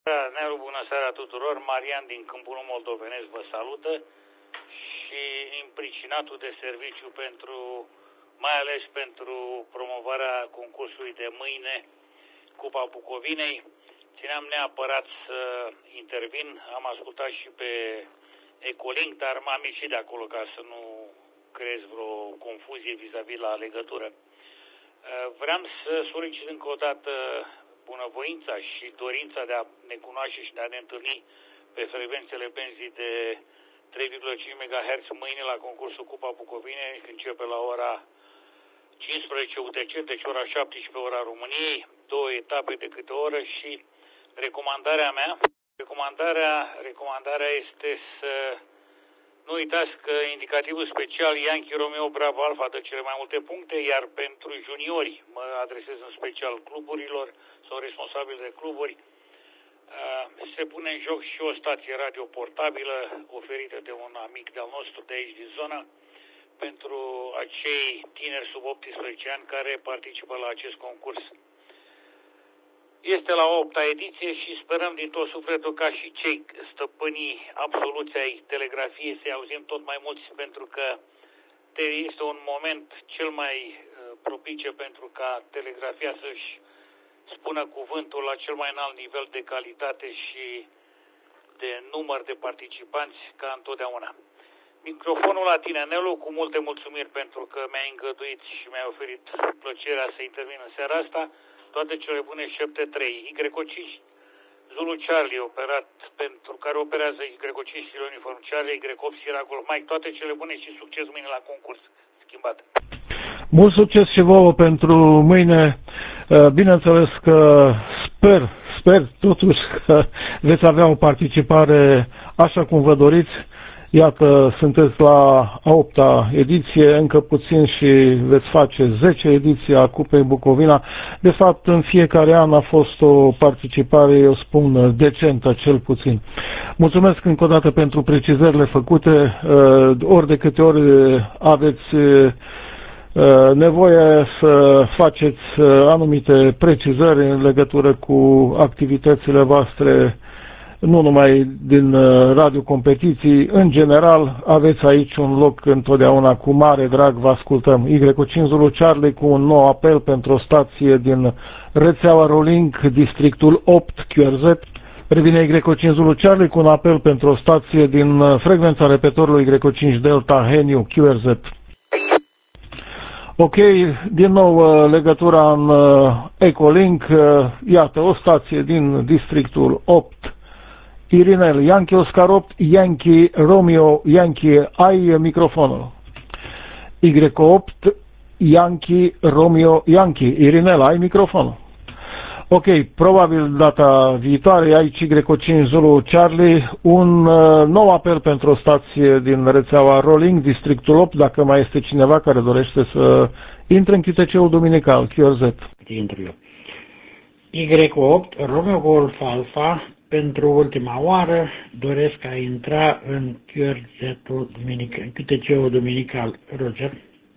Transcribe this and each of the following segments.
Nelu, bună seara tuturor. Marian din Câmpul Moldovenesc vă salută și împricinatul de serviciu mai ales pentru promovarea concursului de mâine, Cupa Bucovinei. Țineam neapărat să intervin, am ascultat și pe Ecolink, dar m-am ieșit de acolo ca să nu creez vreo confuzie vis-a-vis la legătură. Vreau să solicit încă o dată bunăvoința și dorința de a ne cunoaște și de a ne întâlni pe frecvențele benzii de 3,5 MHz mâine la concursul Cupa Bucovinei, când începe la ora 15 UTC, deci ora 17 ora României, 2 etape de câte o oră. Și recomandarea este să nu uitați că indicativul special Yankee Romeo Bravo Alpha dă cele mai multe puncte, iar pentru juniori, mă adresez în special cluburilor sau responsabili de cluburi, se pune în joc și o stație radio portabilă oferită de un amic de-al nostru de aici din zonă pentru acei tineri sub 18 ani care participă la acest concurs. Este la 8-a ediție și sperăm din tot sufletul ca și cei stăpânii absoluți ai telegrafiei să auzim tot mai mulți, pentru că este un moment cel mai propice pentru ca telegrafia să-și spună cuvântul la cel mai înalt nivel de calitate și de număr de participanți ca întotdeauna. Microfonul la tine, Nelu, cu multe mulțumiri pentru că mi-ai îngăduit și mi-ai oferit plăcerea să intervin în seara asta. Toate cele bune, 7-3. Y5 Zulu Charlie, pentru care operează Y5 Sierra Uniform Charlie, Y8 Sierra Golf Mike. Toate cele bune și succes mâine la concurs schimbat. Mult succes și vouă pentru mâine. Bineînțeles că sper totuși că veți avea o participare așa cum vă doriți. Iată, sunteți la a 8-a ediție, încă puțin și veți face 10 ediții a Cupei Bucovina. De fapt, în fiecare an a fost o participare, eu spun, decentă, cel puțin. Mulțumesc încă o dată pentru precizările făcute. Ori de câte ori aveți nevoie să faceți anumite precizări în legătură cu activitățile voastre, nu numai din radio competiții, în general aveți aici un loc întotdeauna. Cu mare drag vă ascultăm. Y5 Zulu Charlie cu un nou apel pentru o stație din rețeaua Rolink, districtul 8 QRZ. Revine Y5 Zulu Charlie cu un apel pentru o stație din frecvența repetorului Y5 Delta Heniu QRZ. Ok, din nou legătura în Ecolink, iată o stație din districtul 8. Irinel, Yankee Oscar 8, Yankee Romeo, Yankee, ai microfonul. Y8, Yankee Romeo, Yankee, Irinel, ai microfonul. Ok, probabil data viitoare aici Y5 Zulu Charlie, un nou apel pentru o stație din rețeaua Rolling, districtul 8, dacă mai este cineva care dorește să intre în QTC-ul duminical, QRZ. Y8, Romeo Golf Alpha, pentru ultima oară doresc a intra în QTC-ul duminical, Roger.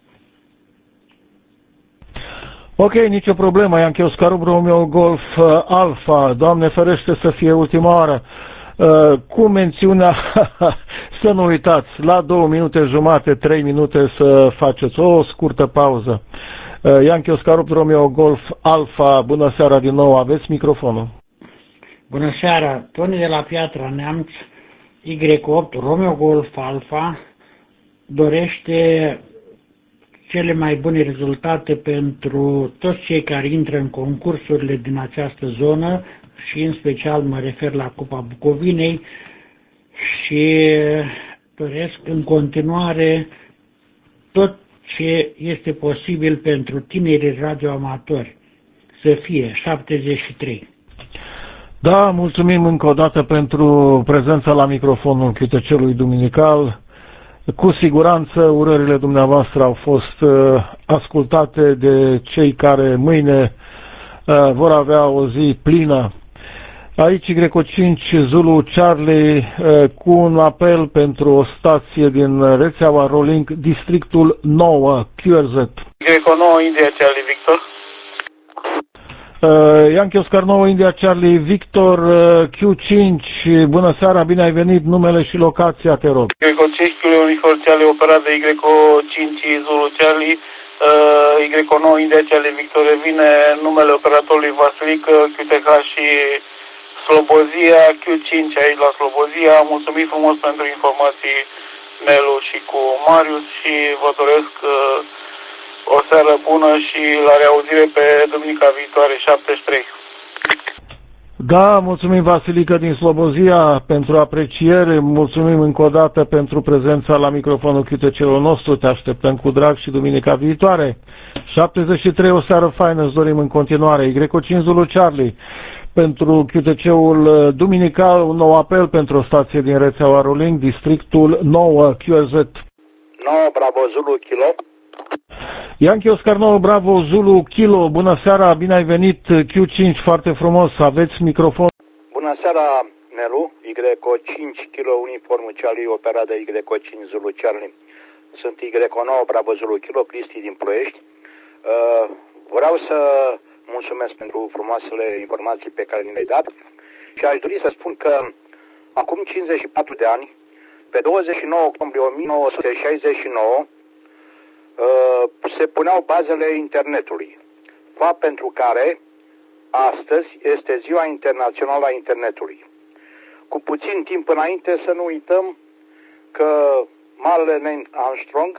Ok, nicio problemă, Yankee Oscar Romeo Golf Alpha, Doamne ferește să fie ultima oară, cu mențiunea, să nu uitați, la 2 minute jumate, 3 minute să faceți o scurtă pauză. Yankee Oscar Romeo Golf Alpha, bună seara din nou, aveți microfonul. Bună seara, Toni de la Piatra Neamț, Y8 Romeo Golf Alpha, dorește cele mai bune rezultate pentru toți cei care intră în concursurile din această zonă și în special mă refer la Cupa Bucovinei și doresc în continuare tot ce este posibil pentru tinerii radioamatori, să fie 73. Da, mulțumim încă o dată pentru prezența la microfonul QTC-ului duminical. Cu siguranță urările dumneavoastră au fost ascultate de cei care mâine vor avea o zi plină. Aici Y5 Zulu Charlie cu un apel pentru o stație din rețeaua Rolling, districtul 9 QRZ. Y9 India Charlie Victor. Yankee Oscar 9 India Charlie Victor Q5, bună seara, bine ai venit, numele și locația, te rog. Greco 5 Unifor Charlie operat de Greco 5 Zulu Charlie, Greco 9 India Charlie Victor revine numele operatorului Vasilic QTH și Slobozia Q5 aici la Slobozia. Mulțumim frumos pentru informații, Nelu și cu Marius, și vă doresc o seară bună și la reauzire pe duminica viitoare, 73. Da, mulțumim Vasilică din Slobozia pentru apreciere, mulțumim încă o dată pentru prezența la microfonul QTC-ul nostru, te așteptăm cu drag și duminica viitoare. 73, o seară faină, îți dorim în continuare. Greco 5 Zulu Charlie, pentru QTC-ul duminical, un nou apel pentru o stație din rețeaua Rolling, districtul 9 QRZ. 9 Bravo Zulu Kilo. Yankee Oscar 9 Bravo Zulu Kilo, bună seara, bine ai venit, Q5, foarte frumos, aveți microfon. Bună seara, Nelu, Greco 5 Kilo uniformul Charlie operat de Greco 5 Zulu Charlie. Sunt Greco 9 Bravo Zulu Kilo, Cristi din Ploiești. Vreau să mulțumesc pentru frumoasele informații pe care ni le-ai dat și aș dori să spun că acum 54 de ani, pe 29 octombrie 1969, se puneau bazele internetului, fapt pentru care astăzi este Ziua Internațională a Internetului. Cu puțin timp înainte, să nu uităm că marele Neil Armstrong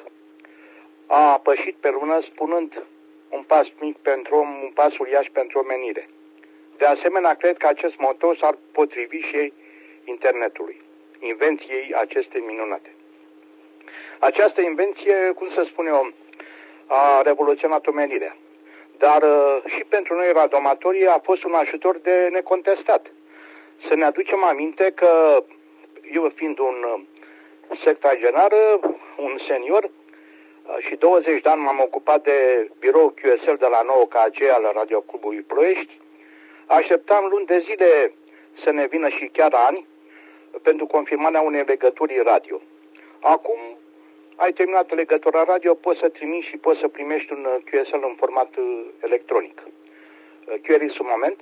a pășit pe lună spunând un pas mic pentru om, un pas uriaș pentru omenire. De asemenea, cred că acest moto s-ar potrivi și internetului, invenției acestei minunate. Această invenție, cum să spun eu, a revoluționat omenirea. Dar și pentru noi radioamatorii a fost un ajutor de necontestat. Să ne aducem aminte că eu, fiind un sectagenar, un senior, și 20 de ani m-am ocupat de birou QSL de la 9 KG al Radioclubului Ploiești, așteptam luni de zile să ne vină și chiar ani pentru confirmarea unei legături radio. Acum ai terminat legătura radio, poți să trimiți și poți să primești un QSL în format electronic. Query sub moment,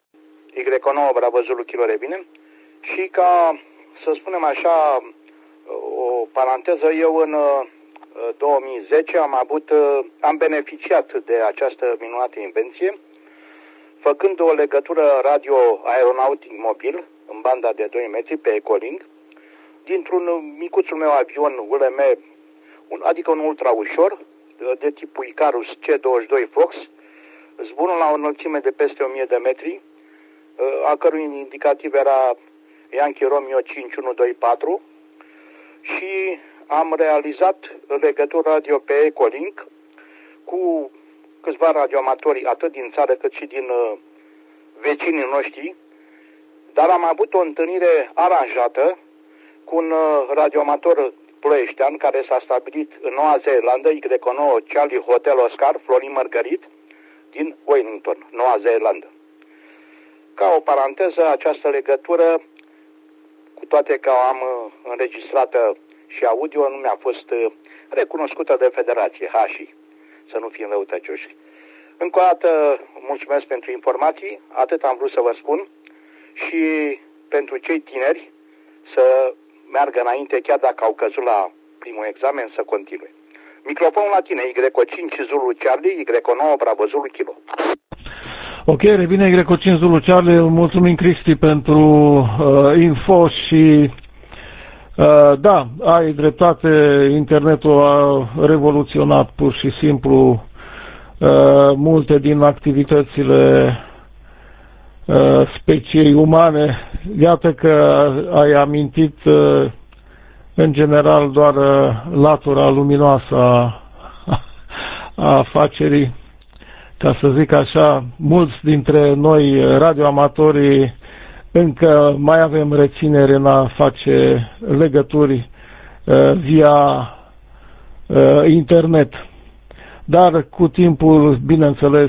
Y9 Bravo Zulu Kilo revine, și ca să spunem așa o paranteză, eu în 2010 am beneficiat de această minunată invenție, făcând o legătură radio aeronautic mobil în banda de 2 metri pe Ecolink, dintr-un micuțul meu avion ULM, adică un ultra ușor, de tipul Icarus C-22 Fox, zburând la o înălțime de peste 1000 de metri, a cărui indicativ era Yankee Romeo 5124, și am realizat legături radio pe Ecolink cu câțiva radioamatori, atât din țară cât și din vecinii noștri, dar am avut o întâlnire aranjată cu un radioamator ploieștean care s-a stabilit în Noua Zeelandă, Y9 Charlie Hotel Oscar, Florin Mărgărit, din Wellington, Noua Zeelandă. Ca o paranteză, această legătură, cu toate că am înregistrată și audio, nu mi-a fost recunoscută de Federație, HASI, să nu fim răutăcioși. Încă o dată mulțumesc pentru informații, atât am vrut să vă spun, și pentru cei tineri să meargă înainte, chiar dacă au căzut la primul examen, să continue. Microfonul la tine, Y5 Zulu Charlie, Y9 Bravo Zulu Kilo. Ok, revine Y5 Zulu Charlie, mulțumim Cristi pentru info și da, ai dreptate, internetul a revoluționat pur și simplu multe din activitățile speciei umane. Iată că ai amintit în general doar latura luminoasă a afacerii. Ca să zic așa, mulți dintre noi radioamatorii încă mai avem reținere în a face legături via internet. Dar cu timpul, bineînțeles,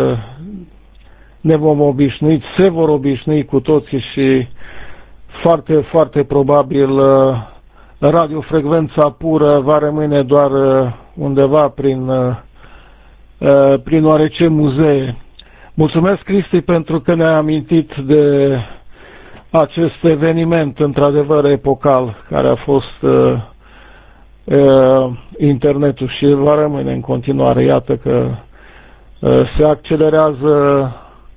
ne vom obișnui, se vor obișnui cu toții și foarte, foarte probabil radiofrecvența pură va rămâne doar undeva prin oarece muzee. Mulțumesc, Cristi, pentru că ne-ai amintit de acest eveniment într-adevăr epocal care a fost internetul și va rămâne în continuare. Iată că se accelerează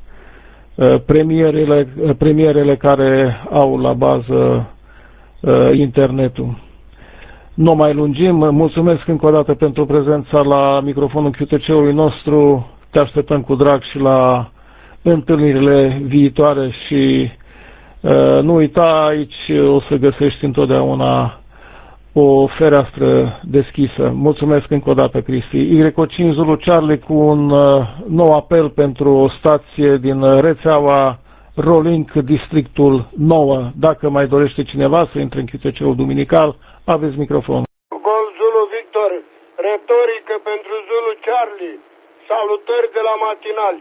premierele care au la bază internetul. Nu mai lungim. Mulțumesc încă o dată pentru prezența la microfonul QTC-ului nostru. Te așteptăm cu drag și la întâlnirile viitoare și nu uita, aici o să găsești întotdeauna o fereastră deschisă. Mulțumesc încă o dată, Cristi. Y5 Zulu Charlie cu un nou apel pentru o stație din rețeaua Rolink, districtul 9. Dacă mai dorește cineva să intre în QTC-ul duminical, aveți microfon. Gol Zulu Victor, retorică pentru Zulu Charlie. Salutări de la matinali.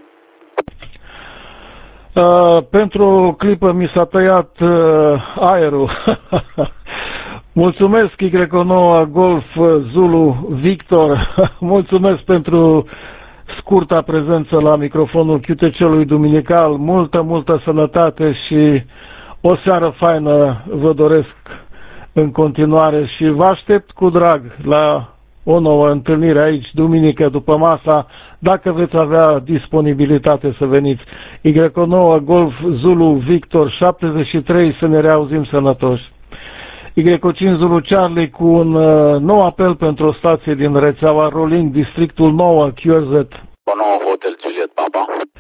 Pentru o clipă mi s-a tăiat aerul. Mulțumesc, Y9 Golf Zulu Victor. Mulțumesc pentru scurta prezență la microfonul QTC-ului duminical. Multă sănătate și o seară faină vă doresc în continuare și vă aștept cu drag la o nouă întâlnire aici, duminică după masa, dacă veți avea disponibilitate să veniți. Y9 Golf Zulu Victor 73, să ne reauzim sănătoși. Y5 Zulu Charlie cu un nou apel pentru o stație din rețeaua Rolling, districtul 9, QRZ. Y9 Hotel Juliet Papa.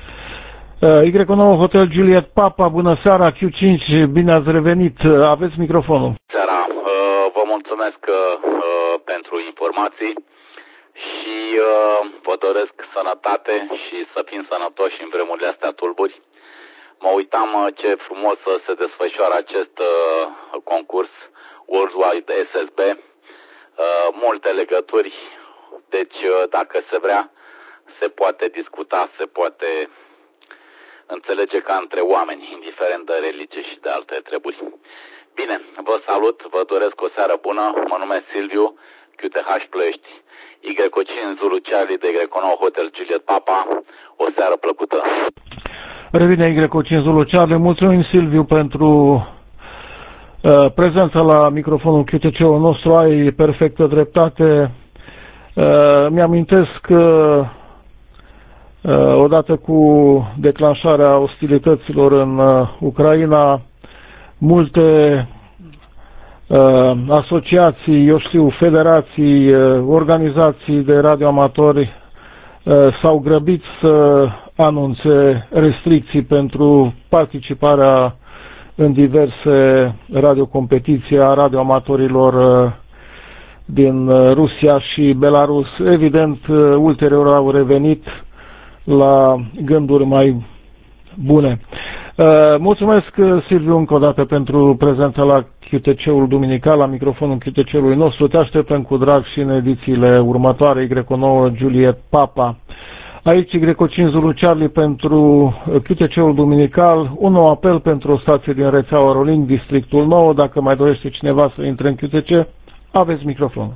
Y9 Hotel Juliet Papa, bună seara, Q5, bine ați revenit, aveți microfonul. Seara, vă mulțumesc pentru informații și vă doresc sănătate și să fim sănătoși în vremurile astea tulburi. Mă uitam ce frumos se desfășoară acest concurs Worldwide SSB, multe legături, deci dacă se vrea, se poate discuta, se poate înțelege ca între oameni, indiferent de religie și de alte treburi. Bine, vă salut, vă doresc o seară bună, mă numesc Silviu, QTH Ploiești, Y5 Zulu Charlie de Y9 Hotel Juliet Papa, o seară plăcută. Revine Y5 Zulu Charlie, mulțumim Silviu pentru prezența la microfonul QTC-ul nostru, ai perfectă dreptate. Mi-amintesc că odată cu declanșarea ostilităților în Ucraina, multe asociații, eu știu, federații, organizații de radioamatori s-au grăbit să anunțe restricții pentru participarea în diverse radiocompetiții a radioamatorilor din Rusia și Belarus. Evident, ulterior au revenit la gânduri mai bune. Mulțumesc, Silviu, încă o dată pentru prezența la QTC-ul duminical, la microfonul QTC-ului nostru. Te așteptăm cu drag și în edițiile următoare. Y9 Juliet Papa. Aici Y5 Zulu Charlie pentru QTC-ul duminical, un nou apel pentru o stație din rețeaua Rolling, districtul 9. Dacă mai dorește cineva să intre în QTC, aveți microfonul.